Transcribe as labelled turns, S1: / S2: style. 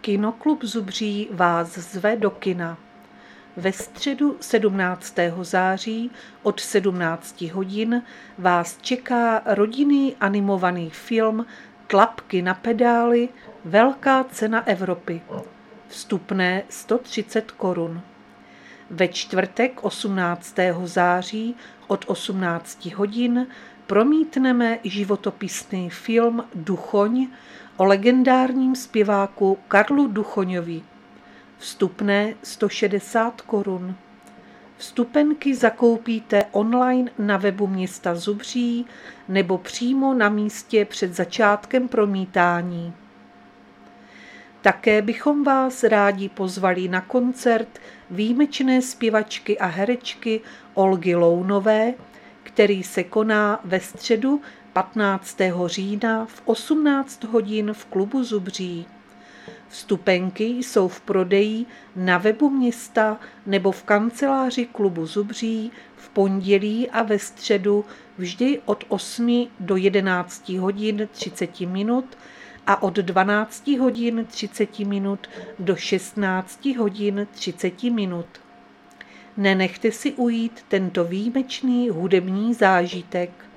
S1: Kinoklub Zubří vás zve do kina. Ve středu 17. září od 17 hodin vás čeká rodinný animovaný film Tlapky na pedály, Velká cena Evropy. Vstupné 130 korun. Ve čtvrtek 18. září od 18 hodin promítneme životopisný film Duchoň o legendárním zpěváku Karlu Duchoňovi. Vstupné 160 korun. Vstupenky zakoupíte online na webu města Zubří nebo přímo na místě před začátkem promítání. Také bychom vás rádi pozvali na koncert výjimečné zpěvačky a herečky Olgy Lounové, který se koná ve středu 15. října v 18 hodin v klubu Zubří. Vstupenky jsou v prodeji na webu města nebo v kanceláři klubu Zubří v pondělí a ve středu vždy od 8 do 11 hodin 30 minut a od 12 hodin 30 minut do 16 hodin 30 minut. Nenechte si ujít tento výjimečný hudební zážitek.